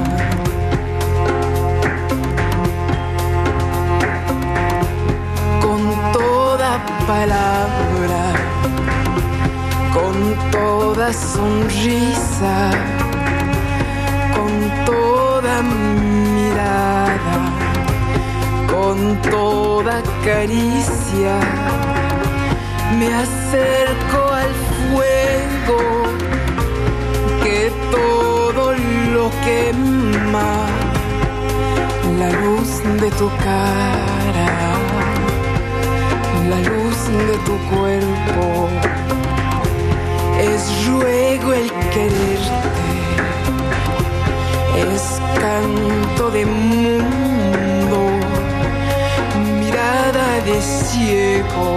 Con toda palabra, con toda sonrisa, con toda mirada, con toda caricia, me acerco al fuego que todo lo quema, la luz de tu cara, la luz de tu cuerpo, es ruego el quererte, es secreto de mundo, mirada de ciego,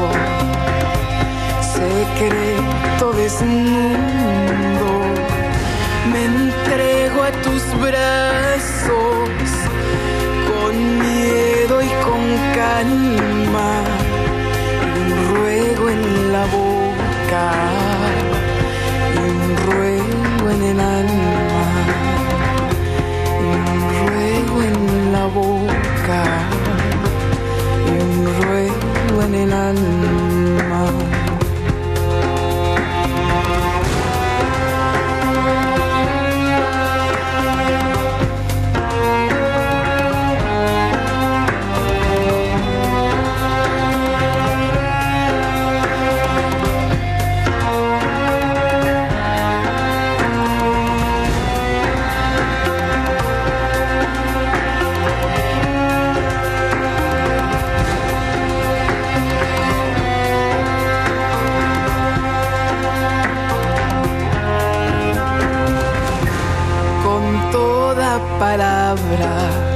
secreto desnudo. Me entrego a tus brazos con miedo y con calma, y un ruego en la boca y un ruego en el alma, y un ruego en la boca y un ruego en el alma. Palabra,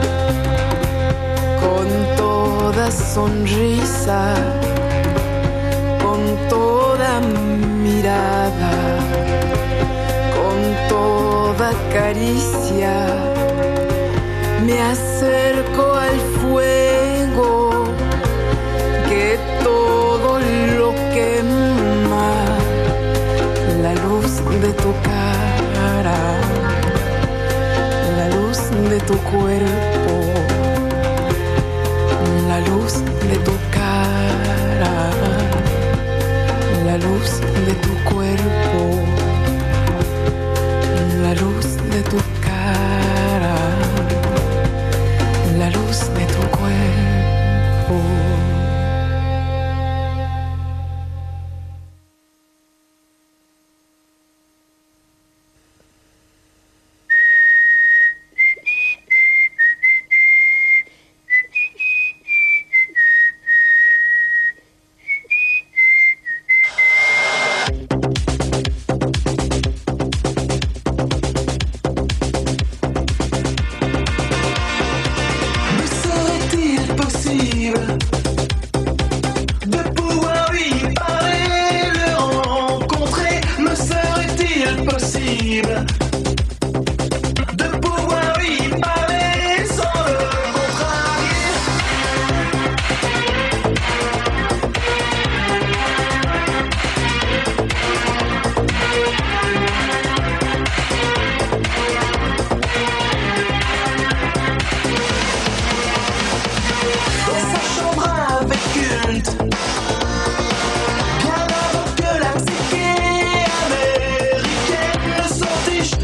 con toda sonrisa, con toda mirada, con toda caricia, me acerco al fuego que todo lo quema, la luz de tu cara, de tu cuerpo, la luz de tu cara, la luz de tu cuerpo, la luz de tu cara, la luz de tu cuerpo. Bien avant que la psyché américaine ne s'entiche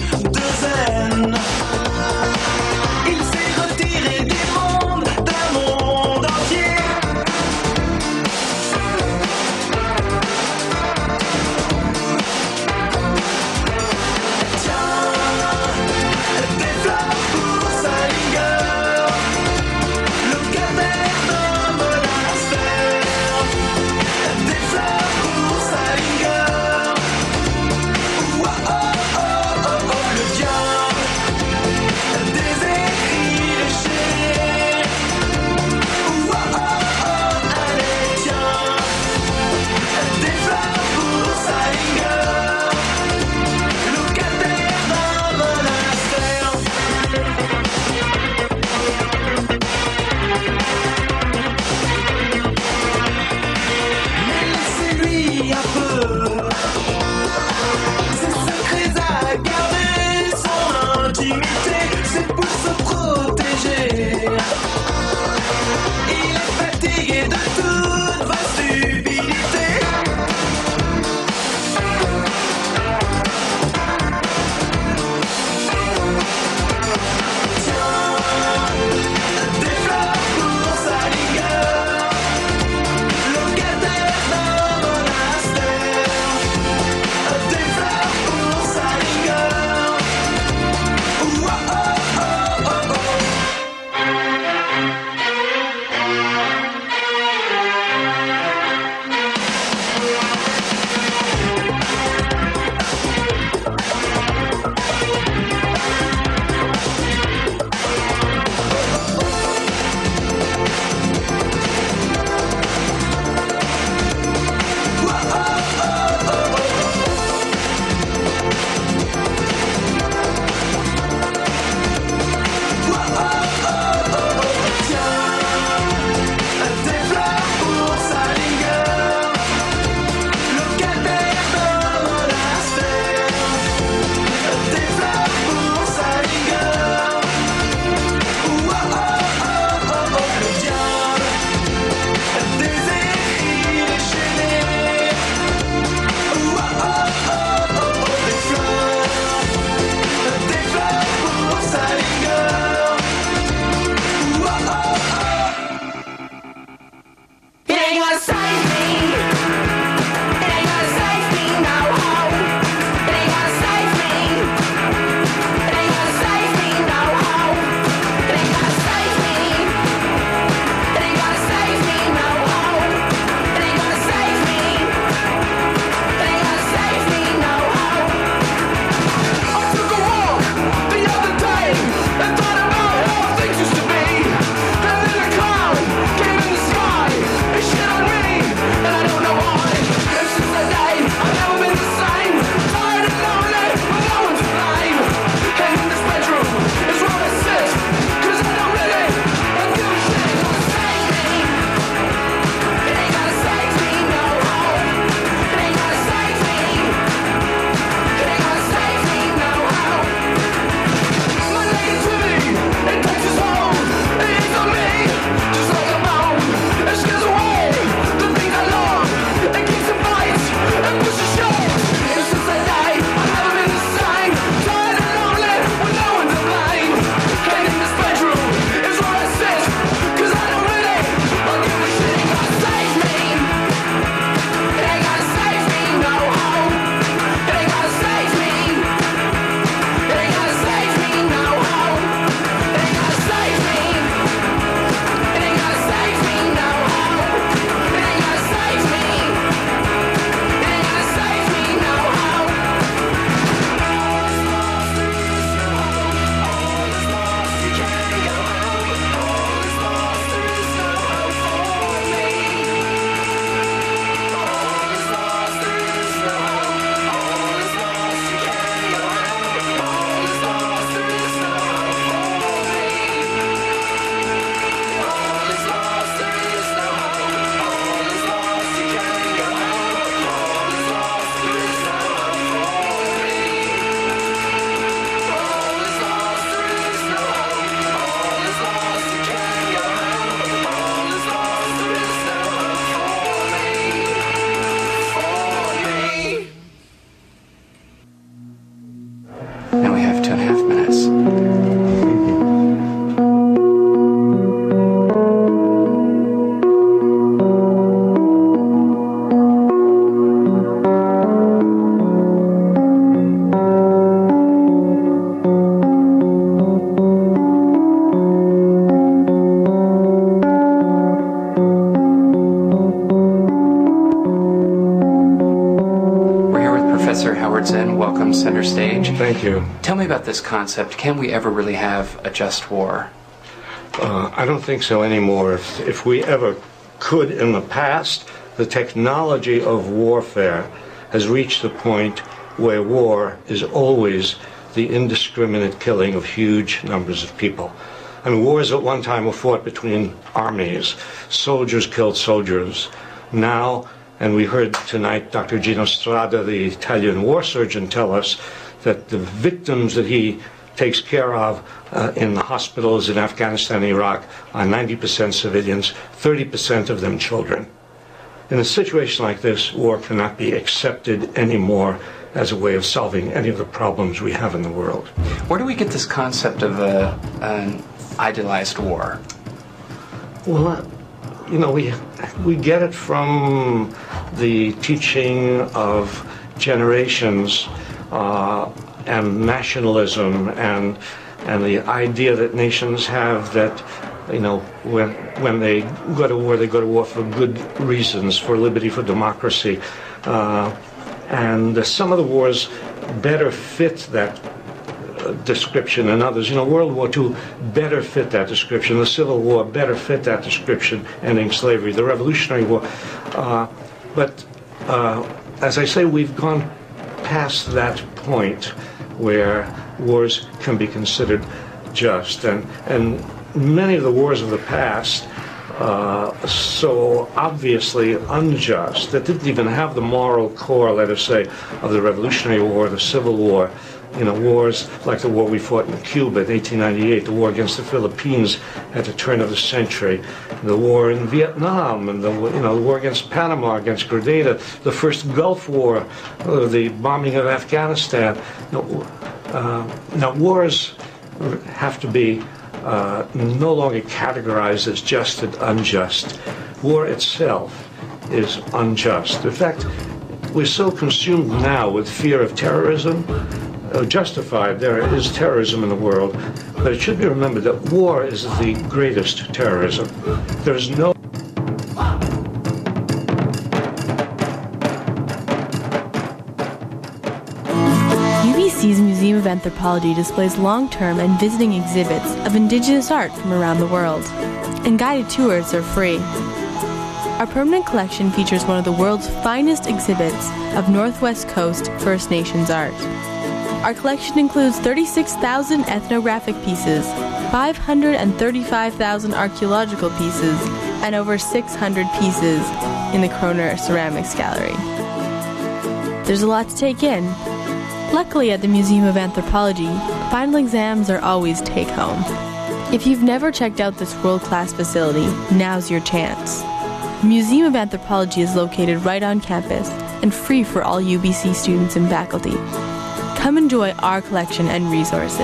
Professor Howardson, welcome center stage. Thank you. Tell me about this concept. Can we ever really have a just war? I don't think so anymore. If we ever could in the past, the technology of warfare has reached the point where war is always the indiscriminate killing of huge numbers of people. I mean, wars at one time were fought between armies. Soldiers killed soldiers. Now, and we heard tonight Dr. Gino Strada, the Italian war surgeon, tell us that the victims that he takes care of in the hospitals in Afghanistan and Iraq are 90% civilians, 30% of them children. In a situation like this, war cannot be accepted anymore as a way of solving any of the problems we have in the world. Where do we get this concept of an idealized war? Well, we get it from the teaching of generations and nationalism and the idea that nations have that, when they go to war for good reasons, for liberty, for democracy. And some of the wars better fit that description than others. World War II better fit that description. The Civil War better fit that description, ending slavery. The Revolutionary War. But as I say, we've gone past that point where wars can be considered just. And many of the wars of the past so obviously unjust that didn't even have the moral core, let us say, of the Revolutionary War, the Civil War. Wars like the war we fought in Cuba in 1898, the war against the Philippines at the turn of the century, the war in Vietnam, and the war against Panama, against Grenada, the first Gulf War, the bombing of Afghanistan. Now wars have to be no longer categorized as just and unjust. War itself is unjust. In fact, we're so consumed now with fear of terrorism, justified, there is terrorism in the world, but it should be remembered that war is the greatest terrorism. There's no UBC's Museum of Anthropology displays long-term and visiting exhibits of indigenous art from around the world, and guided tours are free. Our permanent collection features one of the world's finest exhibits of Northwest Coast First Nations art. Our collection includes 36,000 ethnographic pieces, 535,000 archaeological pieces, and over 600 pieces in the Kroner Ceramics Gallery. There's a lot to take in. Luckily, at the Museum of Anthropology, final exams are always take-home. If you've never checked out this world-class facility, now's your chance. The Museum of Anthropology is located right on campus and free for all UBC students and faculty. Come enjoy our collection and resources.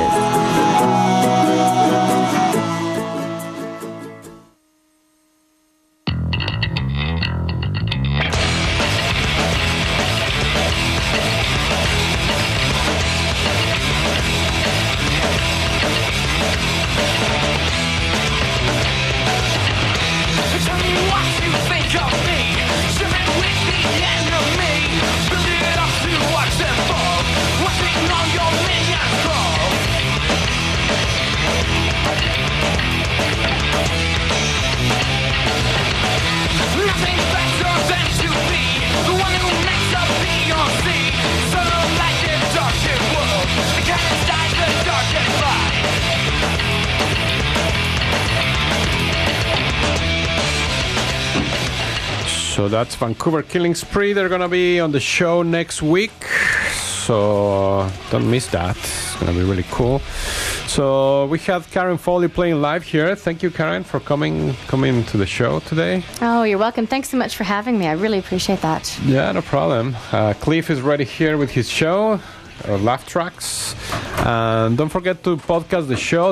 So that's Vancouver Killing Spree. They're going to be on the show next week. So don't miss that. It's going to be really cool. So we have Karen Foley playing live here. Thank you, Karen, for coming to the show today. Oh, you're welcome. Thanks so much for having me. I really appreciate that. Yeah, no problem. Cliff is ready here with his show, Laugh Tracks. And don't forget to podcast the show,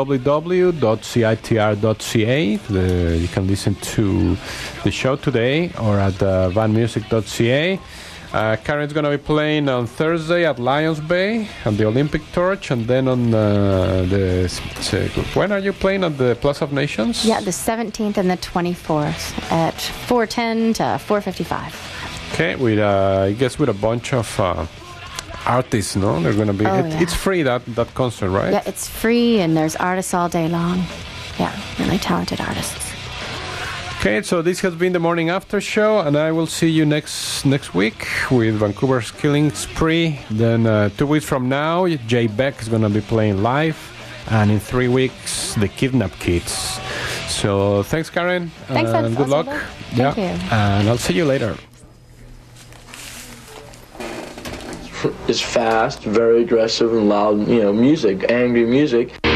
www.citr.ca. You can listen to the show today or at vanmusic.ca. Karen's going to be playing on Thursday at Lions Bay at the Olympic Torch, and then on when are you playing at the Plaza of Nations? Yeah, the 17th and the 24th at 4:10 to 4:55. Okay, with I guess with a bunch of artists, no? They're going to be. It's free, that concert, right? Yeah, it's free, and there's artists all day long. Yeah, really talented artists. Okay, so this has been the Morning After Show, and I will see you next week with Vancouver's Killing Spree. Then 2 weeks from now, Jay Beck is going to be playing live, and in 3 weeks, the Kidnap Kids. So thanks, Karen. Thanks, and good luck. Thank you. And I'll see you later. It's fast, very aggressive and loud, music, angry music.